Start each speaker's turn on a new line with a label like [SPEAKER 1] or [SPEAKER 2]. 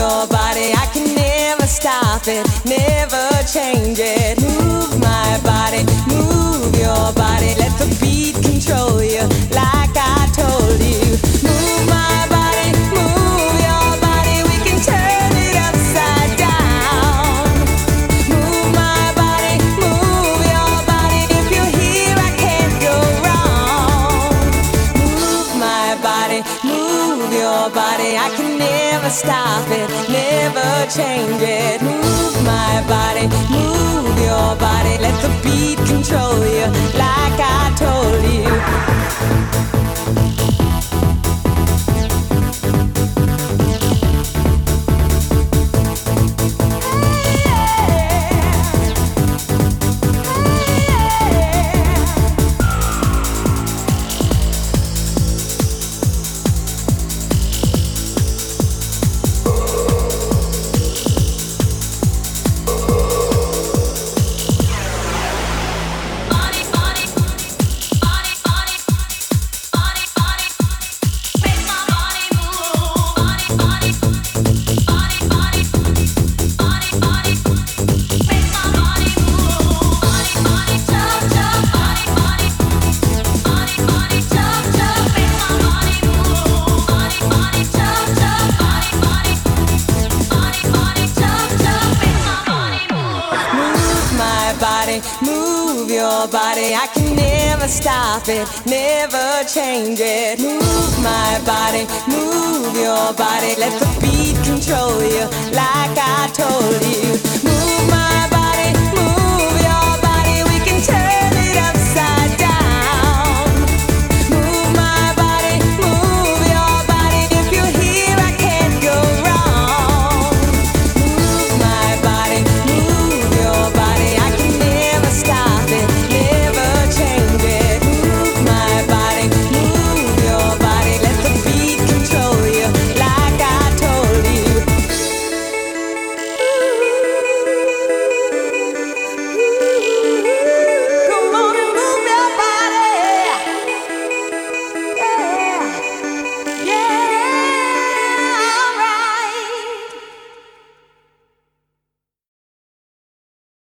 [SPEAKER 1] your body, I can never stop it, never change it. Move my body, move your body, let the beat control you like I told you. Move my body, move your body, we can turn it upside down. Move my body, move your body, if you're here I can't go wrong. Move my body, move your body, I can never stop it, never change it. Move my body, move your body, let the beat control you like I told you. Move your body, I can never stop it, never change it. Move my body, move your body, let the beat control you like I told you. Move